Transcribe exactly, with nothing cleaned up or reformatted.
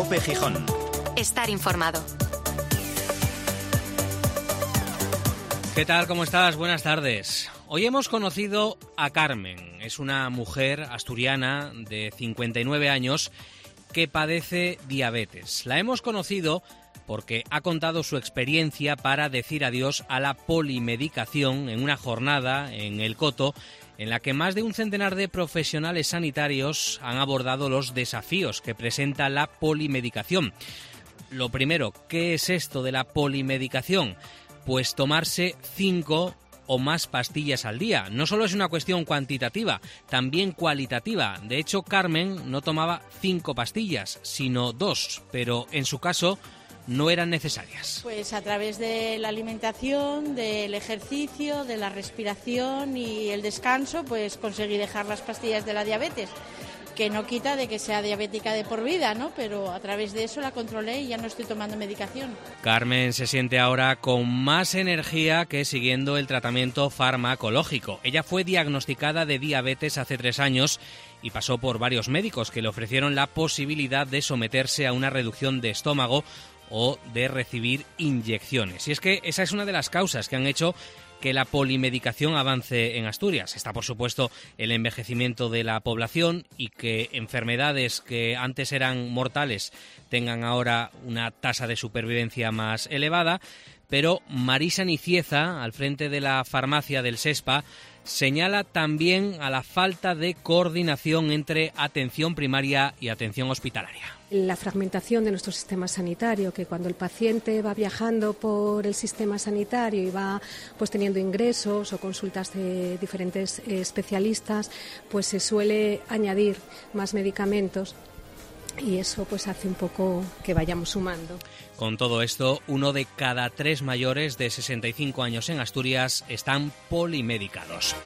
COPE Gijón. Estar informado. ¿Qué tal? ¿Cómo estás? Buenas tardes. Hoy hemos conocido a Carmen. Es una mujer asturiana de cincuenta y nueve años que padece diabetes. La hemos conocido porque ha contado su experiencia para decir adiós a la polimedicación en una jornada en El Coto en la que más de un centenar de profesionales sanitarios han abordado los desafíos que presenta la polimedicación. Lo primero, ¿qué es esto de la polimedicación? Pues tomarse cinco o más pastillas al día. No solo es una cuestión cuantitativa, también cualitativa. De hecho, Carmen no tomaba cinco pastillas, sino dos, pero en su caso no eran necesarias. Pues a través de la alimentación, del ejercicio, de la respiración y el descanso, pues conseguí dejar las pastillas de la diabetes, que no quita de que sea diabética de por vida, ¿no? Pero a través de eso la controlé y ya no estoy tomando medicación. Carmen se siente ahora con más energía que siguiendo el tratamiento farmacológico. Ella fue diagnosticada de diabetes hace tres años y pasó por varios médicos que le ofrecieron la posibilidad de someterse a una reducción de estómago o de recibir inyecciones. Y es que esa es una de las causas que han hecho que la polimedicación avance en Asturias. Está, por supuesto, el envejecimiento de la población y que enfermedades que antes eran mortales tengan ahora una tasa de supervivencia más elevada. Pero Marisa Nicieza, al frente de la farmacia del SESPA, señala también a la falta de coordinación entre atención primaria y atención hospitalaria. La fragmentación de nuestro sistema sanitario, que cuando el paciente va viajando por el sistema sanitario y va pues teniendo ingresos o consultas de diferentes eh, especialistas, pues se suele añadir más medicamentos y eso pues hace un poco que vayamos sumando. Con todo esto, uno de cada tres mayores de sesenta y cinco años en Asturias están polimedicados.